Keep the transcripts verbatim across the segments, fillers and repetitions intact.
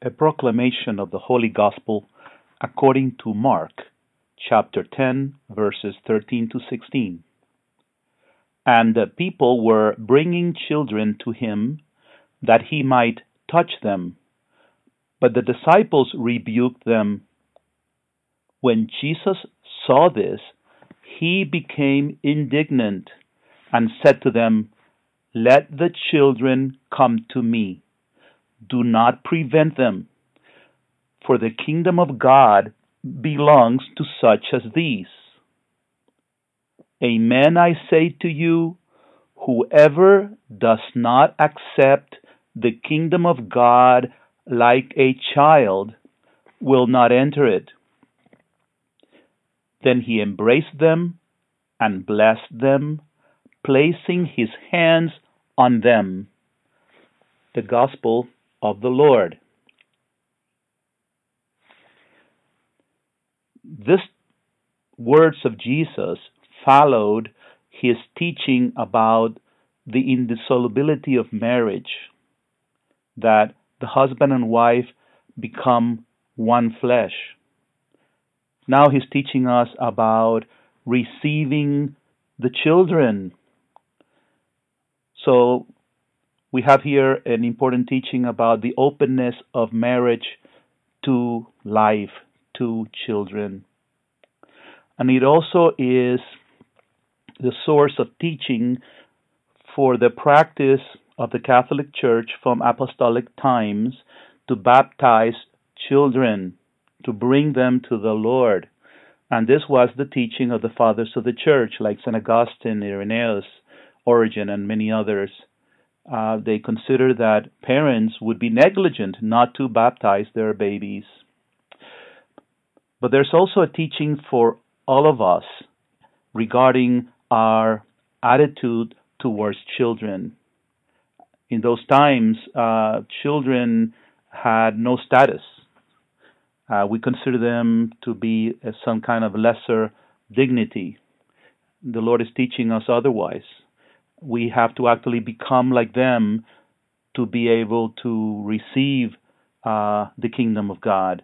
A proclamation of the Holy Gospel according to Mark, chapter ten, verses thirteen to sixteen. And the people were bringing children to him that he might touch them. But the disciples rebuked them. When Jesus saw this, he became indignant and said to them, "Let the children come to me. Do not prevent them, for the kingdom of God belongs to such as these. Amen, I say to you, whoever does not accept the kingdom of God like a child will not enter it." Then he embraced them and blessed them, placing his hands on them. The Gospel of the Lord. These words of Jesus followed his teaching about the indissolubility of marriage, that the husband and wife become one flesh. Now he's teaching us about receiving the children. So we have here an important teaching about the openness of marriage to life, to children. And it also is the source of teaching for the practice of the Catholic Church from apostolic times to baptize children, to bring them to the Lord. And this was the teaching of the fathers of the Church, like Saint Augustine, Irenaeus, Origen, and many others. Uh, they consider that parents would be negligent not to baptize their babies. But there's also a teaching for all of us regarding our attitude towards children. In those times, uh, children had no status. Uh, we consider them to be uh, some kind of lesser dignity. The Lord is teaching us otherwise. We have to actually become like them to be able to receive uh, the kingdom of God,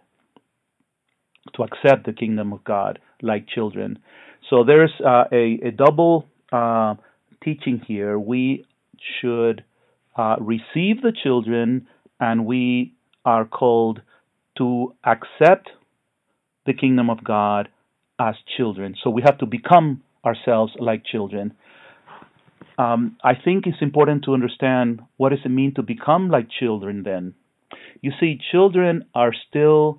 to accept the kingdom of God like children. So there's uh, a, a double uh, teaching here. We should uh, receive the children, and we are called to accept the kingdom of God as children. So we have to become ourselves like children. Um, I think it's important to understand what does it mean to become like children then. You see, children are still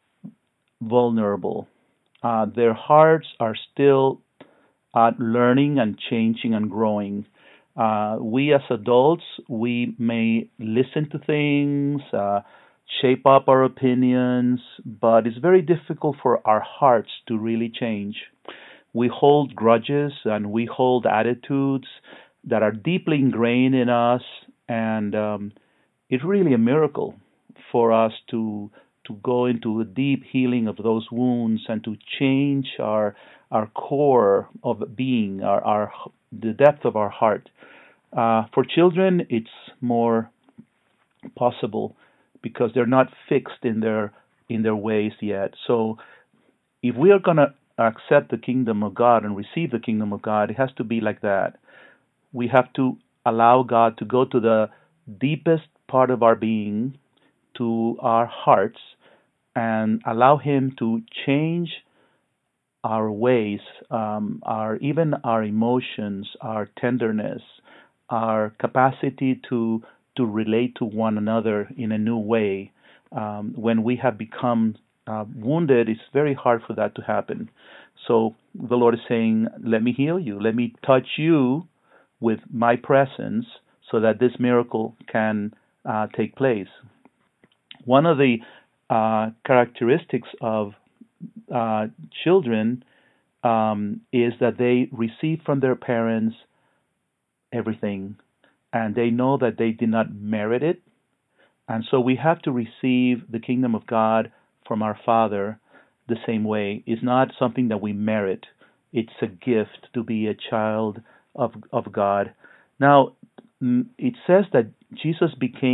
vulnerable. Uh, their hearts are still uh, learning and changing and growing. Uh, we as adults, we may listen to things, uh, shape up our opinions, but it's very difficult for our hearts to really change. We hold grudges and we hold attitudes that are deeply ingrained in us, and um, it's really a miracle for us to to go into a deep healing of those wounds and to change our our core of being, our, our the depth of our heart. Uh, for children, it's more possible because they're not fixed in their in their ways yet. So, if we are going to accept the kingdom of God and receive the kingdom of God, it has to be like that. We have to allow God to go to the deepest part of our being, to our hearts, and allow Him to change our ways, um, our even our emotions, our tenderness, our capacity to to relate to one another in a new way. Um, when we have become uh, wounded, it's very hard for that to happen. So the Lord is saying, "Let me heal you. Let me touch you with my presence so that this miracle can uh, take place." One of the uh, characteristics of uh, children um, is that they receive from their parents everything, and they know that they did not merit it. And so we have to receive the kingdom of God from our Father the same way. It's not something that we merit. It's a gift to be a child of of God. Now, it says that Jesus became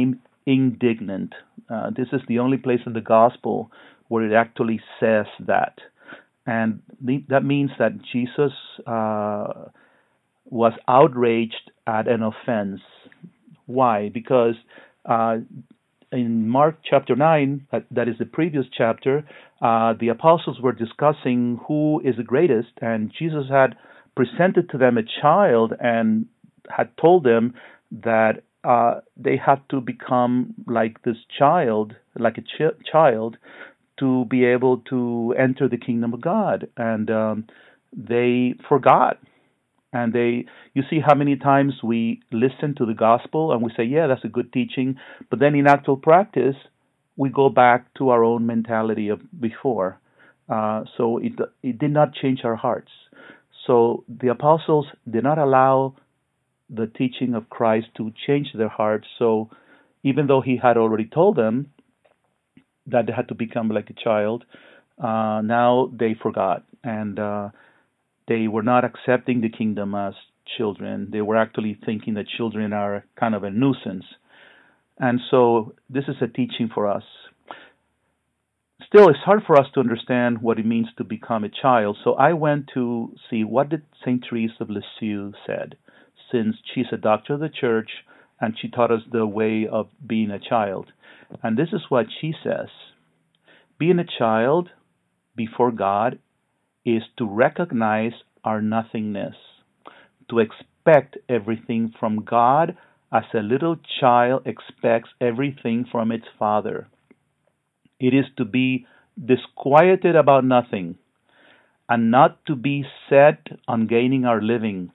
indignant. Uh, this is the only place in the gospel where it actually says that. And that means that Jesus uh, was outraged at an offense. Why? Because uh, in Mark chapter nine, that, that is the previous chapter, uh, the apostles were discussing who is the greatest, and Jesus had presented to them a child and had told them that uh, they had to become like this child, like a ch- child, to be able to enter the kingdom of God. And um, they forgot. And they, you see how many times we listen to the gospel and we say, yeah, that's a good teaching. But then in actual practice, we go back to our own mentality of before. Uh, so it, it did not change our hearts. So the apostles did not allow the teaching of Christ to change their hearts. So even though he had already told them that they had to become like a child, uh, now they forgot. And uh, they were not accepting the kingdom as children. They were actually thinking that children are kind of a nuisance. And so this is a teaching for us. Still, it's hard for us to understand what it means to become a child. So I went to see what did Saint Therese of Lisieux said, since she's a doctor of the church and she taught us the way of being a child. And this is what she says. Being a child before God is to recognize our nothingness, to expect everything from God as a little child expects everything from its father. It is to be disquieted about nothing and not to be set on gaining our living.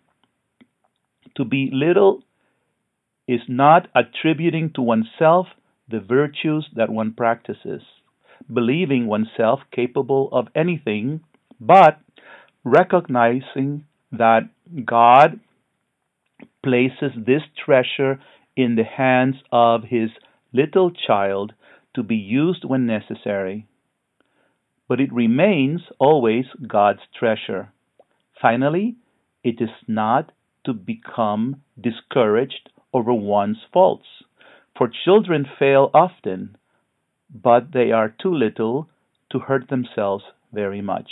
To be little is not attributing to oneself the virtues that one practices, believing oneself capable of anything, but recognizing that God places this treasure in the hands of his little child to be used when necessary. But it remains always God's treasure. Finally, it is not to become discouraged over one's faults, for children fail often, but they are too little to hurt themselves very much.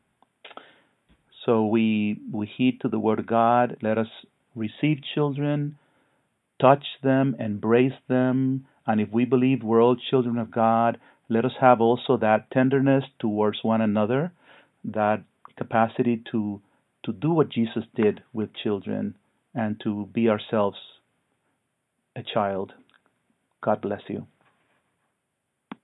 So we we heed to the word of God. Let us receive children, touch them, embrace them, and if we believe we're all children of God, let us have also that tenderness towards one another, that capacity to to do what Jesus did with children and to be ourselves a child. God bless you.